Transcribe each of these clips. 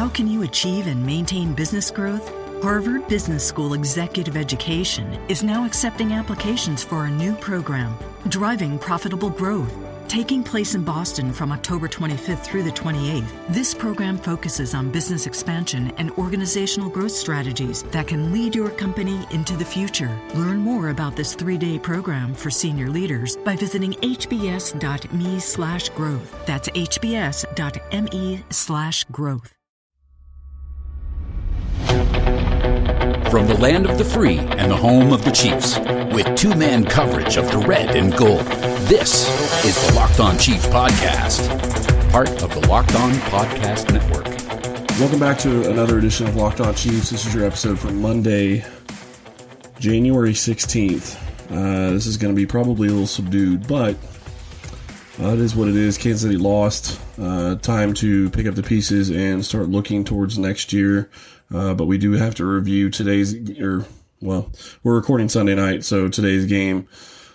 How can you achieve and maintain business growth? Harvard Business School Executive Education is now accepting applications for a new program, Driving Profitable Growth. Taking place in Boston from October 25th through the 28th, this program focuses on business expansion and organizational growth strategies that can lead your company into the future. Learn more about this 3-day program for senior leaders by visiting hbs.me/growth. That's hbs.me/growth. From the land of the free and the home of the Chiefs, with two-man coverage of the red and gold, this is the Locked On Chiefs podcast, part of the Locked On Podcast Network. Welcome back to another edition of Locked On Chiefs. This is your episode for Monday, January 16th. This is going to be probably a little subdued, but it is what it is. Kansas City lost. Time to pick up the pieces and start looking towards next year. But we do have to review we're recording Sunday night, so today's game.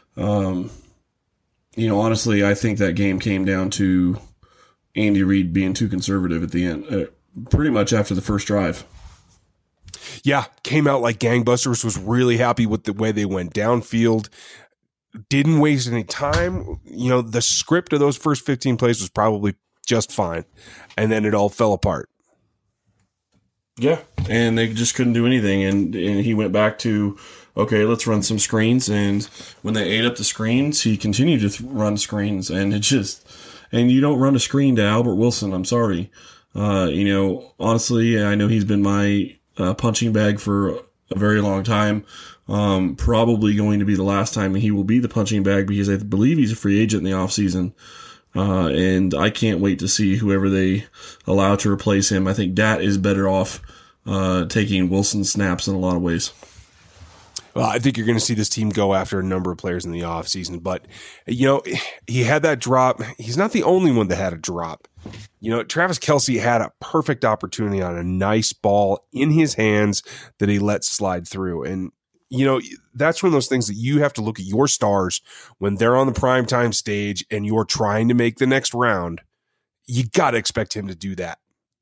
Honestly, I think that game came down to Andy Reid being too conservative at the end, pretty much after the first drive. Yeah, came out like gangbusters, was really happy with the way they went downfield. Didn't waste any time. The script of those first 15 plays was probably just fine, and then it all fell apart. Yeah, and they just couldn't do anything, and he went back to, okay, let's run some screens, and when they ate up the screens, he continued to run screens, and and you don't run a screen to Albert Wilson, I'm sorry. Honestly, I know he's been my punching bag for a very long time, probably going to be the last time he will be the punching bag, because I believe he's a free agent in the offseason. And I can't wait to see whoever they allow to replace him. I think Dat is better off taking Wilson's snaps in a lot of ways. Well, I think you're going to see this team go after a number of players in the offseason. But, he had that drop. He's not the only one that had a drop. Travis Kelce had a perfect opportunity on a nice ball in his hands that he let slide through. And, that's one of those things that you have to look at your stars when they're on the primetime stage and you're trying to make the next round. You got to expect him to do that.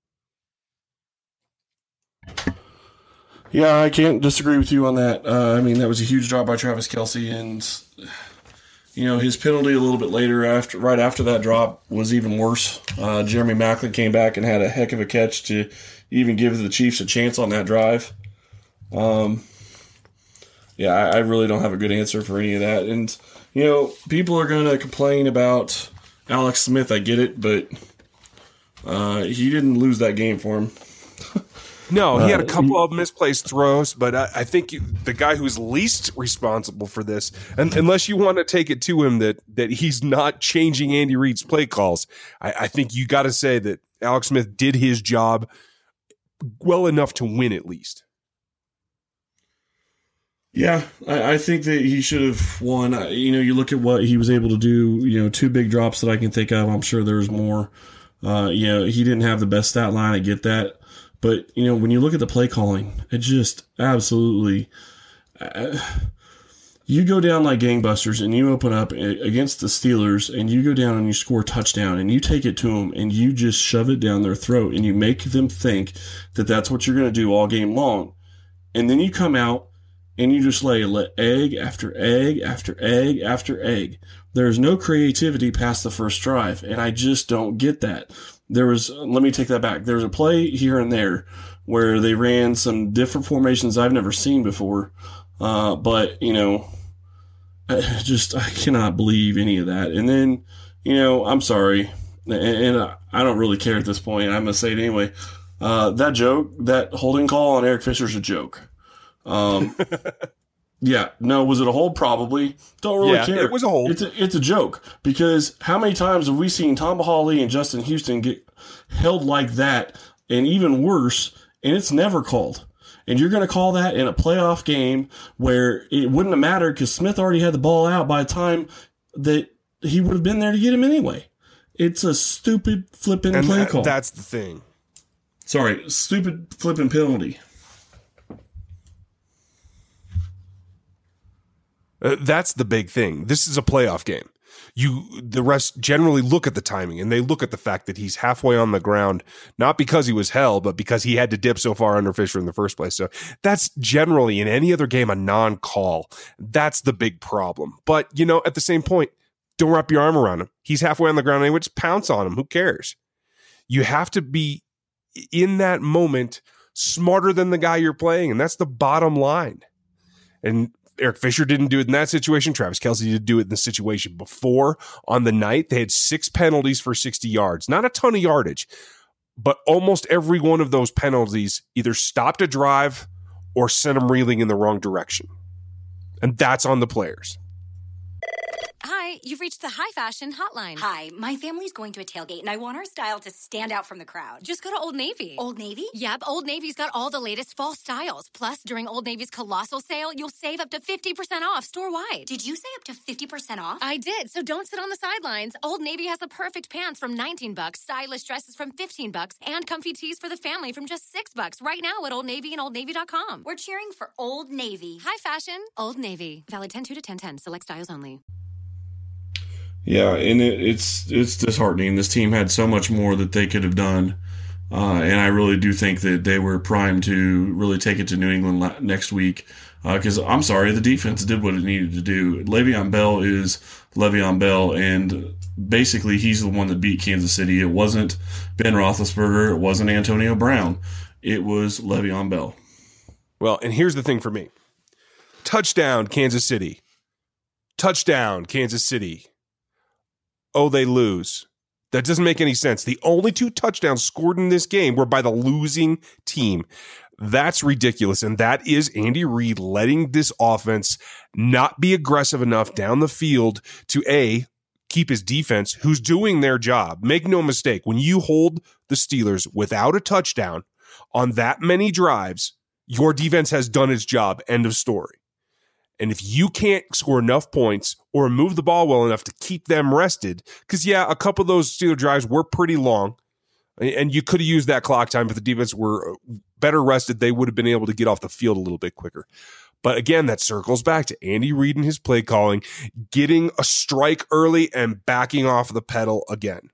Yeah, I can't disagree with you on that. That was a huge drop by Travis Kelce, and his penalty a little bit later, right after that drop, was even worse. Jeremy Maclin came back and had a heck of a catch to even give the Chiefs a chance on that drive. I really don't have a good answer for any of that. And, people are going to complain about Alex Smith. I get it, but he didn't lose that game for him. No, he had a couple of misplaced throws, but I think the guy who's least responsible for this, and unless you want to take it to him that he's not changing Andy Reid's play calls, I think you got to say that Alex Smith did his job well enough to win at least. Yeah, I think that he should have won. You look at what he was able to do, 2 big drops that I can think of. I'm sure there's more. He didn't have the best stat line. I get that. But, when you look at the play calling, it just absolutely you go down like gangbusters and you open up against the Steelers and you go down and you score a touchdown and you take it to them and you just shove it down their throat and you make them think that that's what you're going to do all game long. And then you come out and you just lay egg after egg after egg after egg. There's no creativity past the first drive, and I just don't get that. Let me take that back. There was a play here and there where they ran some different formations I've never seen before, but, I cannot believe any of that. And then, I'm sorry, and I don't really care at this point. I'm going to say it anyway. That holding call on Eric Fisher's a joke. Yeah, no, was it a hold? Probably. Don't really care. It was a hold. It's a joke, because how many times have we seen Tom Bahali and Justin Houston get held like that, and even worse, and it's never called. And you're going to call that in a playoff game where it wouldn't have mattered because Smith already had the ball out by the time that he would have been there to get him anyway. It's a stupid flipping play call. That's the thing. Sorry, stupid flipping penalty. That's the big thing. This is a playoff game. The refs generally look at the timing, and they look at the fact that he's halfway on the ground, not because he was held, but because he had to dip so far under Fisher in the first place. So that's generally, in any other game, a non-call. That's the big problem. But, at the same point, don't wrap your arm around him. He's halfway on the ground anyway. Just pounce on him. Who cares? You have to be, in that moment, smarter than the guy you're playing, and that's the bottom line. And Eric Fisher didn't do it in that situation. Travis Kelce didn't do it in the situation before. On the night, they had 6 penalties for 60 yards. Not a ton of yardage, but almost every one of those penalties either stopped a drive or sent them reeling in the wrong direction. And that's on the players. Hi, you've reached the High Fashion Hotline. Hi, my family's going to a tailgate, and I want our style to stand out from the crowd. Just go to Old Navy. Old Navy? Yep, Old Navy's got all the latest fall styles. Plus, during Old Navy's colossal sale, you'll save up to 50% off store-wide. Did you say up to 50% off? I did, so don't sit on the sidelines. Old Navy has the perfect pants from $19, stylish dresses from $15, and comfy tees for the family from just $6 right now at Old Navy and OldNavy.com. We're cheering for Old Navy. High Fashion, Old Navy. Valid 10-2 to 10-10. Select styles only. Yeah, and it's disheartening. This team had so much more that they could have done, and I really do think that they were primed to really take it to New England next week. Because I'm sorry, the defense did what it needed to do. Le'Veon Bell is Le'Veon Bell, and basically he's the one that beat Kansas City. It wasn't Ben Roethlisberger. It wasn't Antonio Brown. It was Le'Veon Bell. Well, and here's the thing for me. Touchdown, Kansas City. Touchdown, Kansas City. Oh, they lose. That doesn't make any sense. The only 2 touchdowns scored in this game were by the losing team. That's ridiculous. And that is Andy Reid letting this offense not be aggressive enough down the field to A, keep his defense, who's doing their job. Make no mistake, when you hold the Steelers without a touchdown on that many drives, your defense has done its job. End of story. And if you can't score enough points or move the ball well enough to keep them rested, because, a couple of those Steelers drives were pretty long, and you could have used that clock time if the defense were better rested. They would have been able to get off the field a little bit quicker. But again, that circles back to Andy Reid and his play calling, getting a strike early and backing off the pedal again.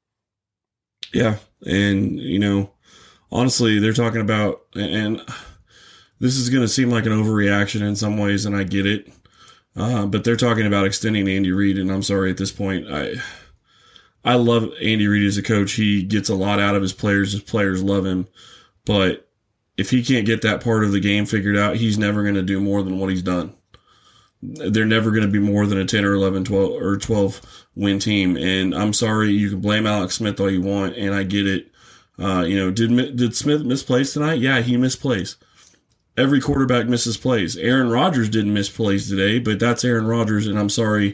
Yeah, and, honestly, they're talking about – and – this is going to seem like an overreaction in some ways, and I get it. But they're talking about extending Andy Reid, and I'm sorry at this point. I love Andy Reid as a coach. He gets a lot out of his players. His players love him. But if he can't get that part of the game figured out, he's never going to do more than what he's done. They're never going to be more than a 10 or 11, 12 or 12 win team. And I'm sorry, you can blame Alex Smith all you want, and I get it. Did Smith miss plays tonight? Yeah, he missed plays. Every quarterback misses plays. Aaron Rodgers didn't miss plays today, but that's Aaron Rodgers, and I'm sorry.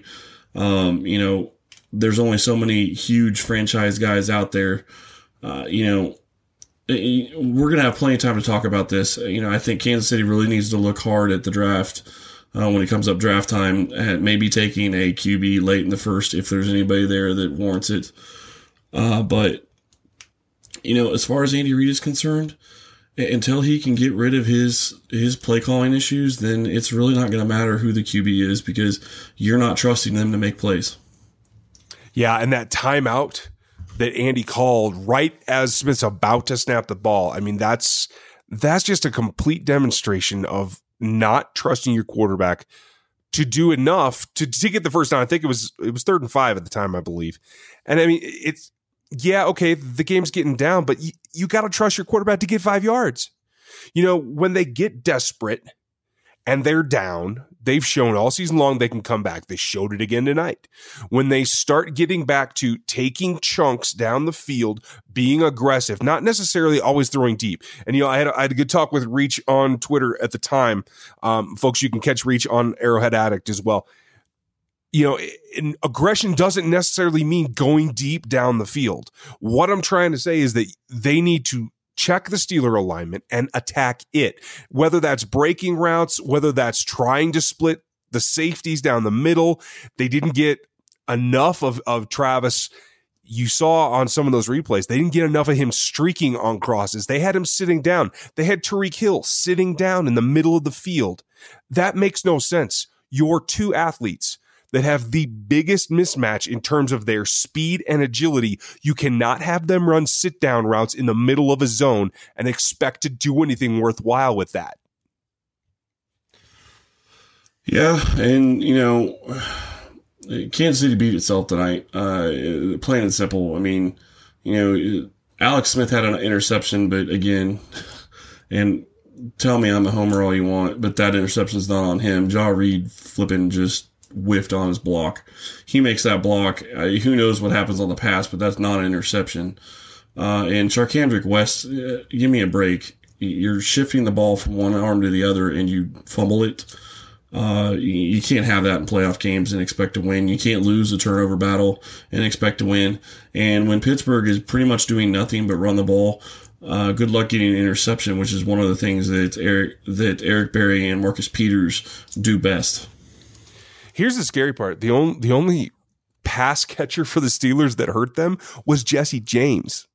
There's only so many huge franchise guys out there. We're going to have plenty of time to talk about this. I think Kansas City really needs to look hard at the draft when it comes up draft time, maybe taking a QB late in the first if there's anybody there that warrants it. But as far as Andy Reid is concerned, until he can get rid of his play calling issues, then it's really not going to matter who the QB is because you're not trusting them to make plays. Yeah, and that timeout that Andy called right as Smith's about to snap the ball, I mean, that's just a complete demonstration of not trusting your quarterback to do enough to get the first down. I think it was 3rd and 5 at the time, I believe. And I mean, okay, the game's getting down, but you got to trust your quarterback to get 5 yards. When they get desperate and they're down, they've shown all season long they can come back. They showed it again tonight. When they start getting back to taking chunks down the field, being aggressive, not necessarily always throwing deep. And, I had a good talk with Reach on Twitter at the time. Folks, you can catch Reach on Arrowhead Addict as well. Aggression doesn't necessarily mean going deep down the field. What I'm trying to say is that they need to check the Steeler alignment and attack it, whether that's breaking routes, whether that's trying to split the safeties down the middle. They didn't get enough of Travis. You saw on some of those replays, they didn't get enough of him streaking on crosses. They had him sitting down. They had Tyreek Hill sitting down in the middle of the field. That makes no sense. Your 2 athletes that have the biggest mismatch in terms of their speed and agility. You cannot have them run sit-down routes in the middle of a zone and expect to do anything worthwhile with that. Yeah, and, Kansas City beat itself tonight, plain and simple. I mean, Alex Smith had an interception, but again, and tell me I'm a homer all you want, but that interception's not on him. Ja Reed flipping just whiffed on his block. He makes that block. Who knows what happens on the pass, but that's not an interception. And Charcandrick West, give me a break. You're shifting the ball from one arm to the other and you fumble it. You can't have that in playoff games and expect to win. You can't lose a turnover battle and expect to win. And when Pittsburgh is pretty much doing nothing but run the ball, good luck getting an interception, which is one of the things that Eric Berry and Marcus Peters do best. Here's the scary part. The only pass catcher for the Steelers that hurt them was Jesse James.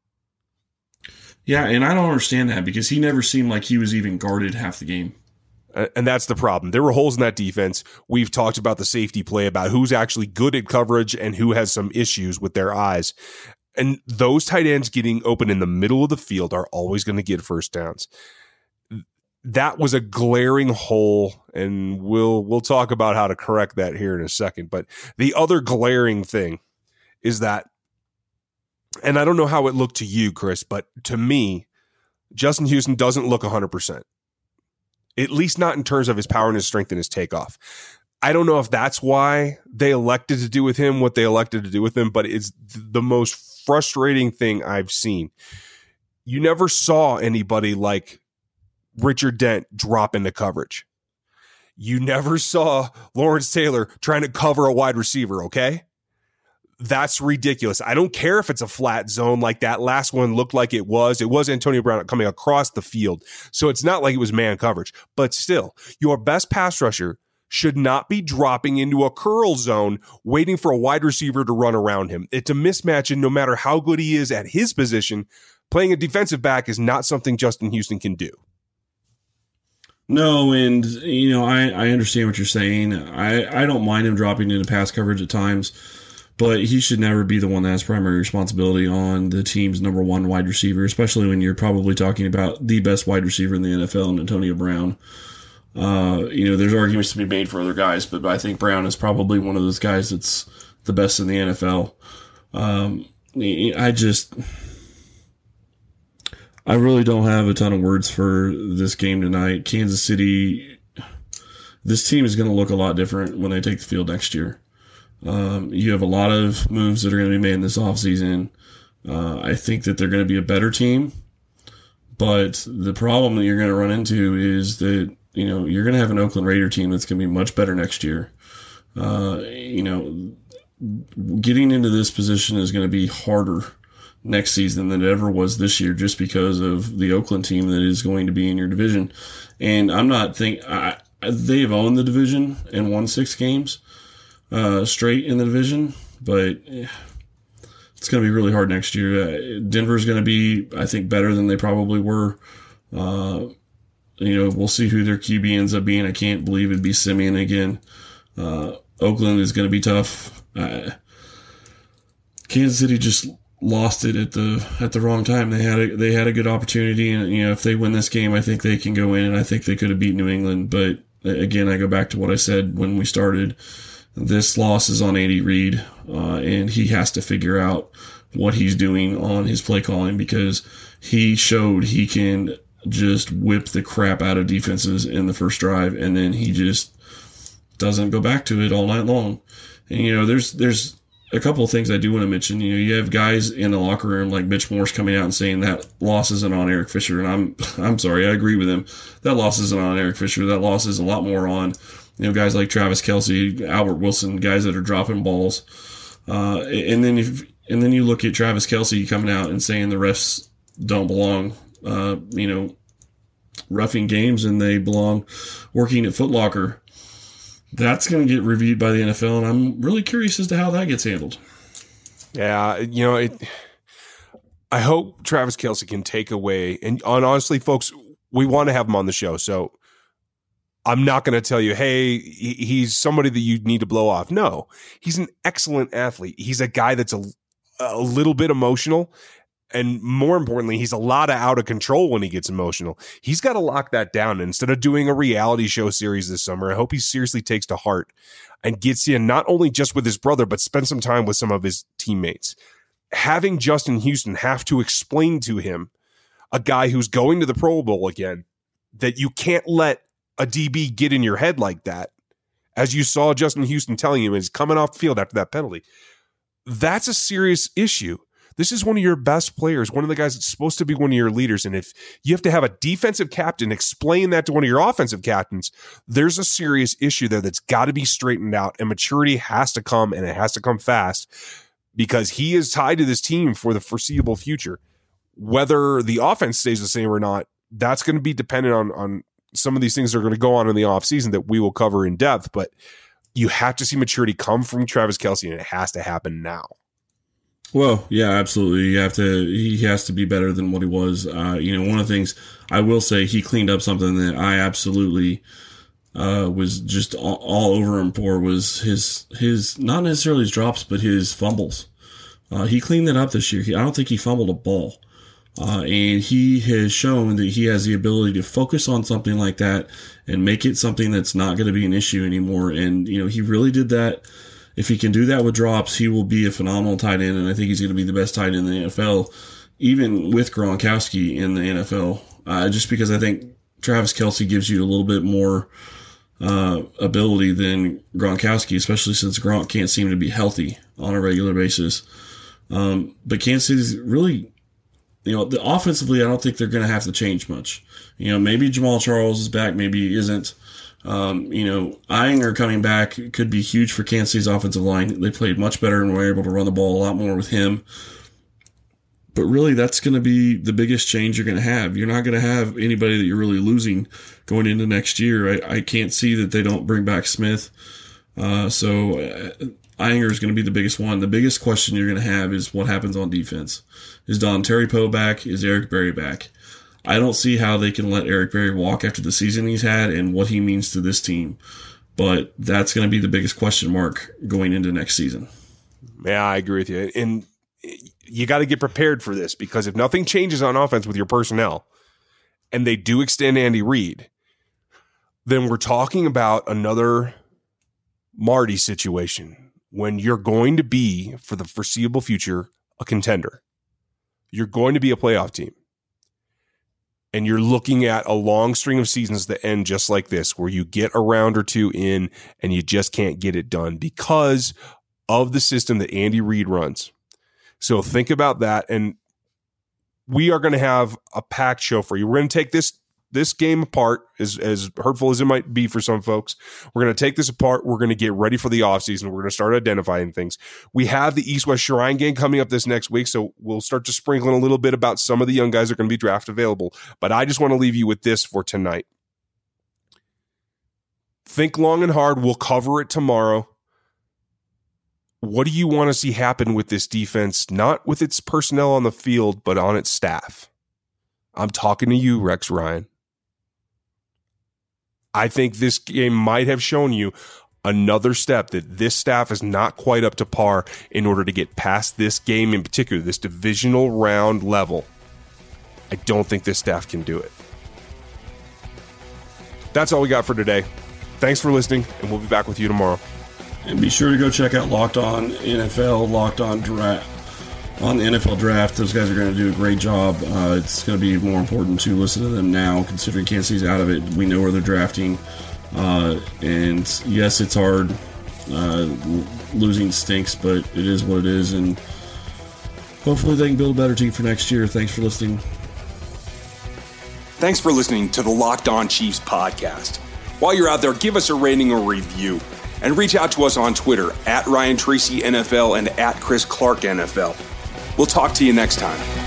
Yeah, and I don't understand that because he never seemed like he was even guarded half the game. And that's the problem. There were holes in that defense. We've talked about the safety play, about who's actually good at coverage and who has some issues with their eyes. And those tight ends getting open in the middle of the field are always going to get first downs. That was a glaring hole, and we'll talk about how to correct that here in a second. But the other glaring thing is that, and I don't know how it looked to you, Chris, but to me, Justin Houston doesn't look 100%. At least not in terms of his power and his strength and his takeoff. I don't know if that's why they elected to do with him what they elected to do with him, but it's the most frustrating thing I've seen. You never saw anybody like Richard Dent drop into coverage. You never saw Lawrence Taylor trying to cover a wide receiver, okay? That's ridiculous. I don't care if it's a flat zone like that last one looked like it was. It was Antonio Brown coming across the field. So it's not like it was man coverage. But still, your best pass rusher should not be dropping into a curl zone waiting for a wide receiver to run around him. It's a mismatch, and no matter how good he is at his position, playing a defensive back is not something Justin Houston can do. No, and, I understand what you're saying. I don't mind him dropping into pass coverage at times. But he should never be the one that has primary responsibility on the team's number one wide receiver, especially when you're probably talking about the best wide receiver in the NFL, Antonio Brown. There's arguments to be made for other guys, but I think Brown is probably one of those guys that's the best in the NFL. I really don't have a ton of words for this game tonight. Kansas City, this team is going to look a lot different when they take the field next year. You have a lot of moves that are going to be made in this offseason. I think that they're going to be a better team, but the problem that you're going to run into is that, you're going to have an Oakland Raider team that's going to be much better next year. Getting into this position is going to be harder next season than it ever was this year just because of the Oakland team that is going to be in your division. And I'm not they've owned the division and won 6 games. Straight in the division, but it's going to be really hard next year. Denver's going to be, I think, better than they probably were. We'll see who their QB ends up being. I can't believe it'd be Simeon again. Oakland is going to be tough. Kansas City just lost it at the wrong time. They had a good opportunity, and if they win this game, I think they can go in, and I think they could have beat New England. But again, I go back to what I said when we started. This loss is on Andy Reid, and he has to figure out what he's doing on his play calling because he showed he can just whip the crap out of defenses in the first drive, and then he just doesn't go back to it all night long. And, there's a couple of things I do want to mention. You have guys in the locker room like Mitch Morse coming out and saying that loss isn't on Eric Fisher, and I'm sorry, I agree with him. That loss isn't on Eric Fisher. That loss is a lot more on guys like Travis Kelce, Albert Wilson, guys that are dropping balls. And then you look at Travis Kelce coming out and saying the refs don't belong, roughing games and they belong working at Foot Locker. That's going to get reviewed by the NFL, and I'm really curious as to how that gets handled. Yeah, I hope Travis Kelce can take away, and honestly, folks, we want to have him on the show, so I'm not going to tell you, hey, he's somebody that you need to blow off. No, he's an excellent athlete. He's a guy that's a little bit emotional. And more importantly, he's a lot out of control when he gets emotional. He's got to lock that down. And instead of doing a reality show series this summer, I hope he seriously takes to heart and gets in not only just with his brother, but spend some time with some of his teammates. Having Justin Houston have to explain to him, a guy who's going to the Pro Bowl again, that you can't let a DB get in your head like that, as you saw Justin Houston telling you as coming off the field after that penalty. That's a serious issue. This is one of your best players, one of the guys that's supposed to be one of your leaders. And if you have to have a defensive captain explain that to one of your offensive captains, there's a serious issue there that's got to be straightened out. And maturity has to come, and it has to come fast, because he is tied to this team for the foreseeable future. Whether the offense stays the same or not, that's going to be dependent on some of these things that are going to go on in the offseason that we will cover in depth. But you have to see maturity come from Travis Kelce, and it has to happen now. Well, yeah, absolutely. He has to be better than what he was. One of the things I will say, he cleaned up something that I absolutely was just all over him for, was his not necessarily his drops, but his fumbles. He cleaned that up this year. I don't think he fumbled a ball. And he has shown that he has the ability to focus on something like that and make it something that's not going to be an issue anymore. And, he really did that. If he can do that with drops, he will be a phenomenal tight end, and I think he's going to be the best tight end in the NFL, even with Gronkowski in the NFL, just because I think Travis Kelce gives you a little bit more ability than Gronkowski, especially since Gronk can't seem to be healthy on a regular basis. But Kansas City's really, the offensively, I don't think they're going to have to change much. Maybe Jamal Charles is back, maybe he isn't. Ihinger coming back could be huge for Kansas City's offensive line. They played much better and were able to run the ball a lot more with him. But really, that's going to be the biggest change you're going to have. You're not going to have anybody that you're really losing going into next year. I can't see that they don't bring back Smith. So Ihinger is going to be the biggest one. The biggest question you're going to have is what happens on defense. Is Dontari Poe back? Is Eric Berry back? I don't see how they can let Eric Berry walk after the season he's had and what he means to this team. But that's going to be the biggest question mark going into next season. Yeah, I agree with you. And you got to get prepared for this, because if nothing changes on offense with your personnel and they do extend Andy Reid, then we're talking about another Marty situation when you're going to be, for the foreseeable future, a contender. You're going to be a playoff team. And you're looking at a long string of seasons that end just like this, where you get a round or two in and you just can't get it done because of the system that Andy Reid runs. So think about that. And we are going to have a packed show for you. We're going to take this game apart, as hurtful as it might be for some folks. We're going to take this apart. We're going to get ready for the offseason. We're going to start identifying things. We have the East-West Shrine game coming up this next week, so we'll start to sprinkle in a little bit about some of the young guys that are going to be draft available. But I just want to leave you with this for tonight. Think long and hard. We'll cover it tomorrow. What do you want to see happen with this defense, not with its personnel on the field, but on its staff? I'm talking to you, Rex Ryan. I think this game might have shown you another step that this staff is not quite up to par in order to get past this game in particular, this divisional round level. I don't think this staff can do it. That's all we got for today. Thanks for listening, and we'll be back with you tomorrow. And be sure to go check out Locked On NFL, Locked On Draft. On the NFL Draft, those guys are going to do a great job. It's going to be more important to listen to them now, considering Kansas City's out of it. We know where they're drafting. And yes, it's hard. Losing stinks, but it is what it is. And hopefully they can build a better team for next year. Thanks for listening. Thanks for listening to the Locked On Chiefs podcast. While you're out there, give us a rating or review. And reach out to us on Twitter @Ryan Tracy NFL and @Chris Clark NFL. We'll talk to you next time.